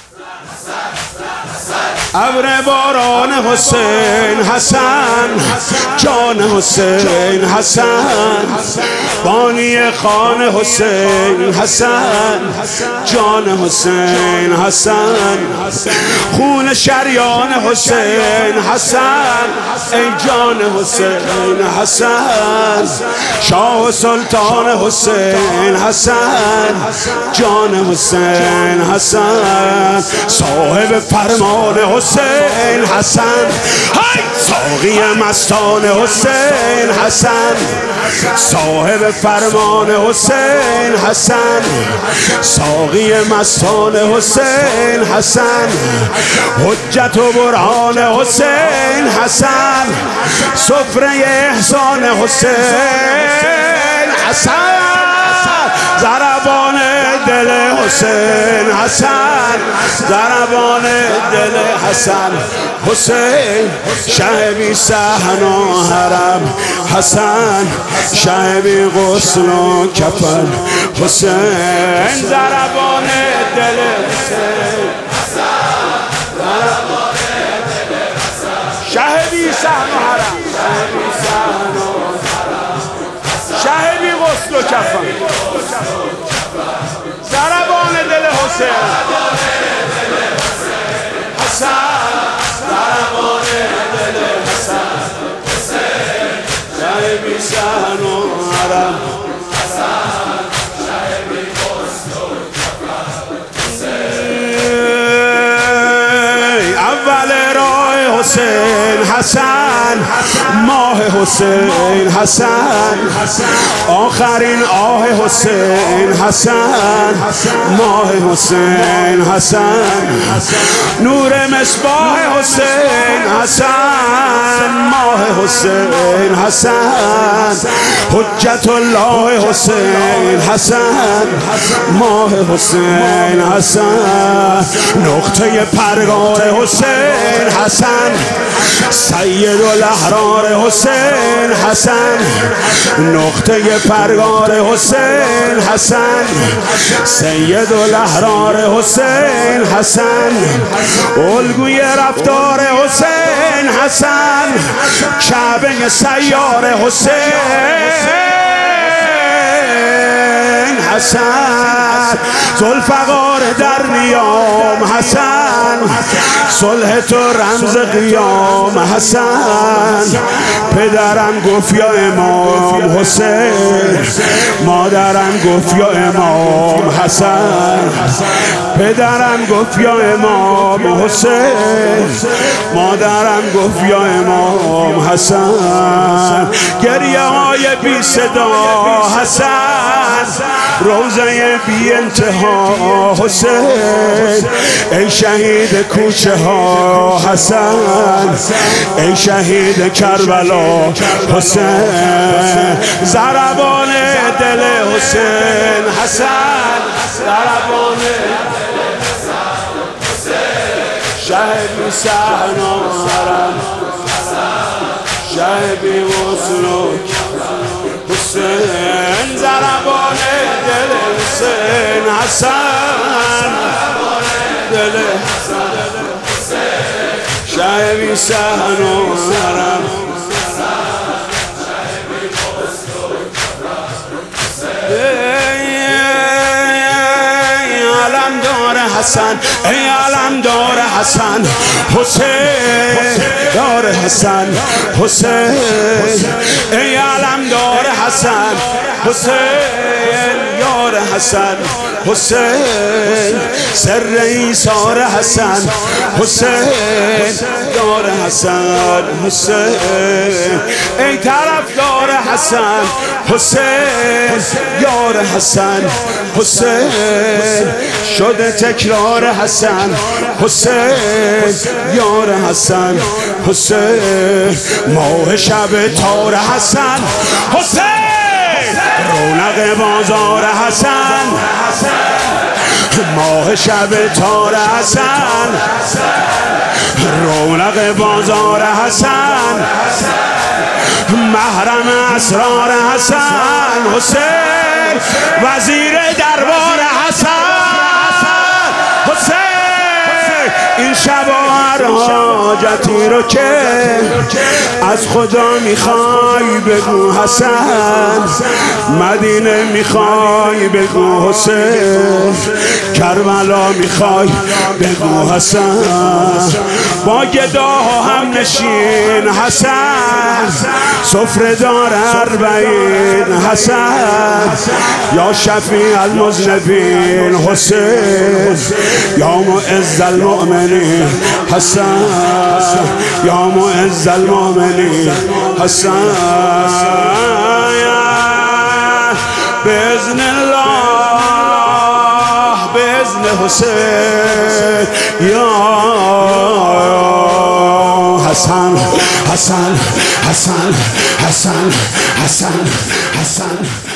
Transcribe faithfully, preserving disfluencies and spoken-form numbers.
ابر باران حسین حسن، جان حسین حسن، بانی خان حسین حسن، جان حسین حسن، خون شریان حسین حسن، ای جان حسین حسن، شاه و سلطان حسین حسن، جان حسین حسن، صاحب فرمان حسین حسن، ساقی مستان حسین حسن، صاحب فرمان حسین حسن، ساقی مستان حسین حسن، حجت و برهان حسین حسن، سفره احسان حسین حسن، ضربان دل حسین حسن، ضربان دل حسن حسین، شه بی صحن و حرم حسن، شه بی غسل و کفن حسین، ضربان دل حسین حسن، ضربان دل حسن، شه بی صحن و حرم، شه بی صحن و حرم، شه بی غسل و کفن، ضربان دل حسین حسن، ضربان دل حسن حسین، شه بی صحن و حرم حسن، شه بی غسل و کفن حسین، اول راه حسین حسن، ماه حسین حسن، آخرین آه حسین حسن، ماه حسین حسن، نور مصباح حسین حسن، ماه حسین حسن، حجت الله حسین حسن، ماه حسین حسن، نقطه پرگار حسین حسن، سید الاحرار حسین حسن، نقطه پرگار حسین حسن، سید الاحرار حسین حسن، الگوی رفتار حسین حسن، کعبه سیار حسین حسن، ذوالفقار در نیام حسن، صلح تو رمز قیام حسن، پدرم گفت یا امام حسین، مادرم گفت یا امام حسن، پدرم گفت یا امام حسین، مادرم گفت یا امام حسن، گریه های بی صدا حسن، روزه بی انتها حسین، ای شهید کوچه ها حسن، ای شهید کربلا حسین، ضربان دل حسین حسن، ضربان دل حسن حسین، شه بی صحن و حرم حسن، شه بی غسل و حسین، ضربان دل حسین حسن، دل حسن شه بی صحن و حرم، علمدار حسن، ای علمدار حسن حسین، دار حسن حسین، ای علمدار حسن حسین، یار حسن حسین، سر ایثار حسن حسین، یار حسن حسین، ای طرفدار حسن حسین، یار حسن حسین، شده تکرار حسن حسین، یار حسن حسین، ماه شب تار حسن حسین، رونق بازار حسن، ماه شب تار حسن، رونق بازار حسن، محرم اسرار حسن حسین، وزیر دربار حسن حسین، حاجتی رو که از خدا میخوای بگو حسن، مدینه میخوای بگو حسین، کربلا میخوای بگو حسن، با گداها هم نشین حسن، سفره دار اربعین حسن، یا شفیع المذنبین حسین، یا معز المؤمنین حسن، یا معز المؤمنین حسن، بإذن الله بإذن حسین، یا حسن حسن حسن حسن حسن حسن